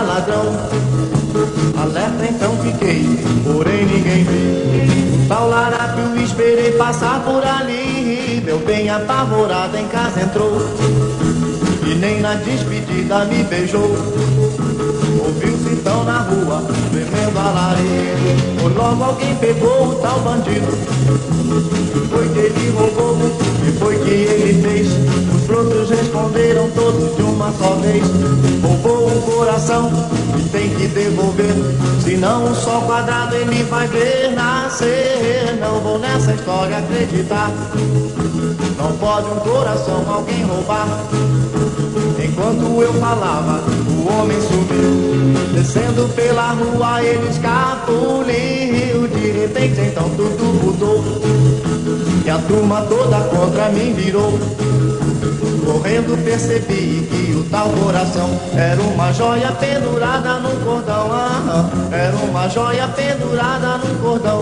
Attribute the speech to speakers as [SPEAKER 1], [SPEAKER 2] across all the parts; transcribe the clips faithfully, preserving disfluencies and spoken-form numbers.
[SPEAKER 1] ladrão. Alerta então fiquei, porém ninguém viu. O tal larápio esperei passar por ali. Meu bem apavorado em casa entrou e nem na despedida me beijou. Ouviu-se então na rua, tremendo alarido. Ou logo alguém pegou o tal bandido. Foi que ele roubou, e foi que ele fez. Os brotos responderam todos de uma só vez. Roubou um coração e tem que devolver, senão um só quadrado ele vai ver nascer. Não vou nessa história acreditar. Não pode um coração alguém roubar. Enquanto eu falava, o homem sumiu. Descendo pela rua ele escapuliu. De repente então tudo mudou e a turma toda contra mim virou. Correndo percebi que o tal coração era uma joia pendurada num cordão. Ah, era uma joia pendurada num cordão.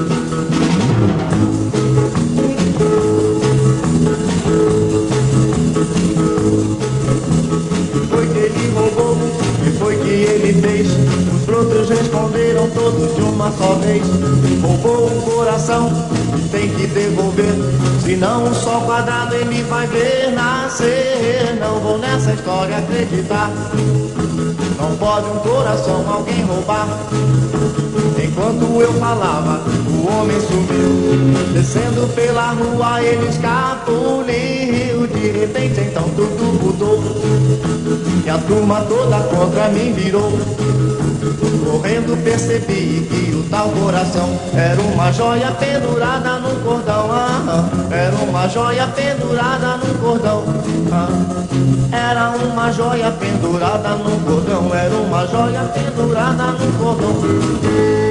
[SPEAKER 1] Foi que ele roubou e foi que ele fez. Os brotos responderam todos de uma só vez. Roubou um coração e tem que devolver, senão um só quadrado ele vai ver nascer. Não vou nessa história acreditar. Não pode um coração alguém roubar. Enquanto eu falava, o homem sumiu. Descendo pela rua ele escapuliu. De repente então tudo mudou e a turma toda contra mim virou. Correndo percebi que o tal coração era uma joia pendurada num cordão. Ah, era uma joia pendurada num cordão. Ah, era uma joia pendurada num cordão. Era uma joia pendurada num cordão.